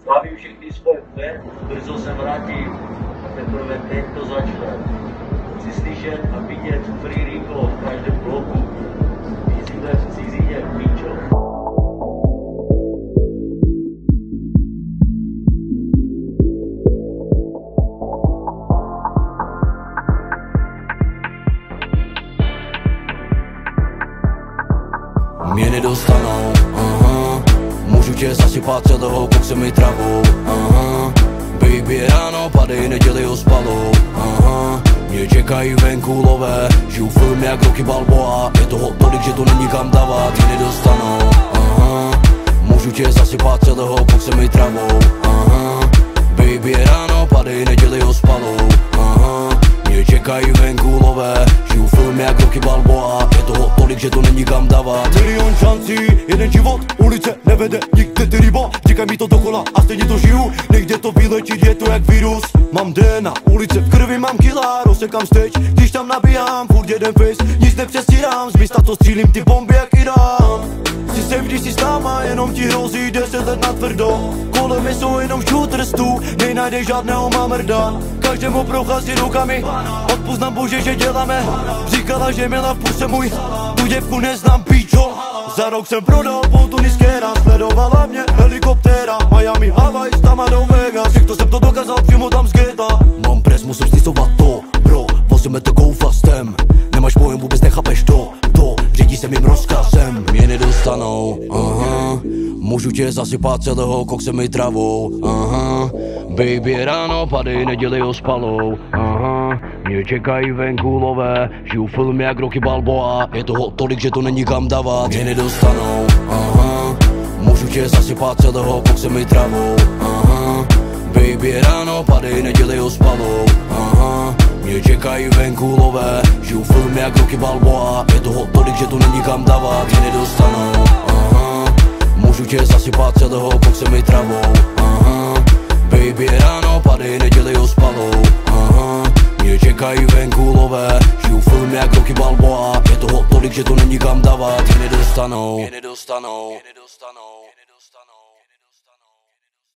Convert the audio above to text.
Bavím všechny spojence, brzo se vrátím a teprve teď to začne. Chci slyšet a vidět Free Rico v každém bloku. Vyzýve v cizině, píčo. Mě nedostanou, můžu tě zasypat celého koksem travou, baby ráno padej, neděli ho spalou, mě čekají venku lové, žiju film jak Rocky Balboa, je toho tolik, že to není kam dávat, mě nedostanou, můžu tě zasypat celého koksem travou, baby ráno padej, neděli ho spalou, mě čekají venku lové, žiju film jak Rocky Balboa, je toho tolik, že to není kam dávat. Milion šancí, jeden život, ulice nevede nikde ty ryba, říkaj mi to dokola a stejně to žiju, nejde to vylečit, je to jak virus. Mám DNA, ulice v krvi, mám kila, rozsekám stage, když tam nabíjám, furt jeden face, nic nepřestírám, z místa to střílím ty bomby jak Irán. Jsi safe, když jsi s náma, jenom ti hrozí 10 let na tvrdo, kolem mě jsou jenom shooters tu, nenajdeš žádného mamrda, každému prochází rukami, odpust nám bože, že děláme, říkala, že měla v puse můj, tu děvku neznám, píčo. Za rok jsem prodal Tuniskera, sledovala mě helikoptéra, Miami, Hawaii, tam a do Vegas, jak to jsem to dokázal přímo tam z geta. Mám pres, musím stýsovat to, bro, vozíme to go fastem, nemáš pojem, vůbec nechápeš to, řídí se mým rozkazem. Mě nedostanou, můžu tě zasypat celého koksem travou, baby ráno padej, neděli ho spalou, mě čekají venku lové, žiju film jak Rocky Balboa, je toho tolik, že to není kam dávat. Mě nedostanou, můžu tě zasypat celého koksem travou, baby ráno padej, neděli ho spalou, mě čekají venku lové, žiju film jak Rocky Balboa, je toho tolik, že to není kam dávat. Mě nedostanou, můžu tě zasypat celého koksem travou, baby ráno padej, neděli ho spalou, mě čekají venku lové, žiju film jak Rocky Balboa, je toho tolik, že to není kam dávat. Mě nedostanou, mě nedostanou, mě nedostanou, mě nedostanou.